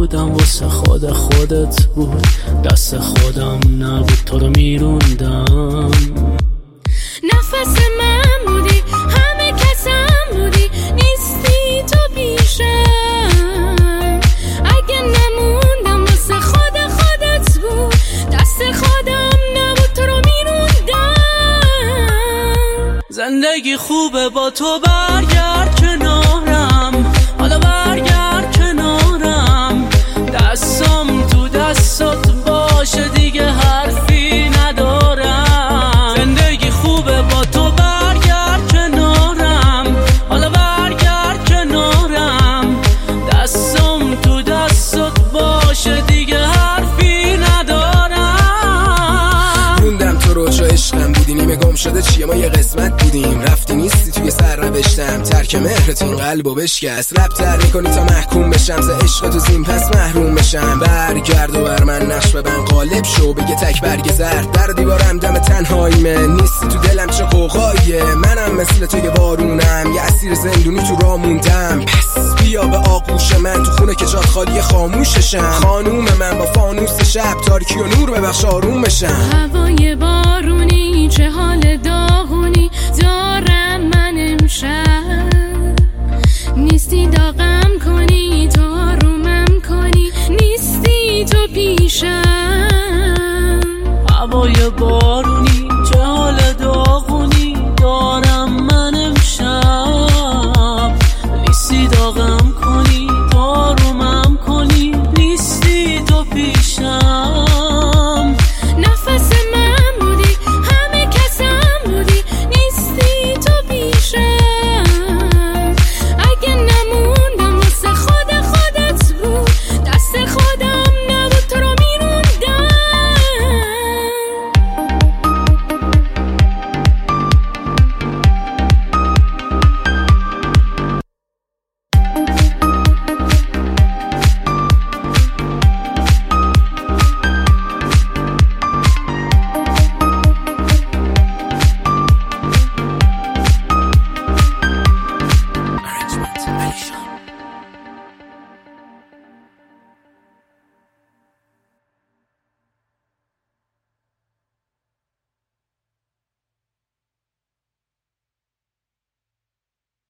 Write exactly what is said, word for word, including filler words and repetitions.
نبودم واسه خود خودت بود، دست خودم نبود تو رو میروندم. نفس من بودی، همه کسم بودی، نیستی تو پیشم. اگه نموندم واسه خود خودت بود، دست خودم نبود تو رو میروندم. زندگی خوبه با تو، برگرد کنارم، حالا برگرد کنارم. دستم تو دستات باشه دیگه حرفی ندارم. زندگی خوبه با تو، برگرد کنارم، حالا برگرد کنارم. دستم تو دستات باشه دیگه حرفی ندارم. موندم تو رو چو عشقم بودی، نیمه گم شده چیه ما یه قسمت بودیم. رفتی نیستی توی سر نوشتم، ترک مهرت این قلبو بشکست. لب تر میکنی تا محکوم بشم، ز عشق تو زین پس محروم بشم. برگرد و بر من نقش ببن، قالب شو بگه تک برگ زرد. در دیوارم دم تنهاییمه، نیستی تو دلم چه قوقاییه. منم مثل تو یه بارونم، یه اسیر زندونی تو راه موندم. پس بیا به آغوش من، تو خونه که جات خالی خاموششم. خانوم من با فانوس شب، تاریکی و نور ببخش آروم بشم. هوای بارونی چه حال داغونی دارم من امشب. نیستی داغم کنی تو آرومم کنی، نیستی تو پیشم. هوای بارونی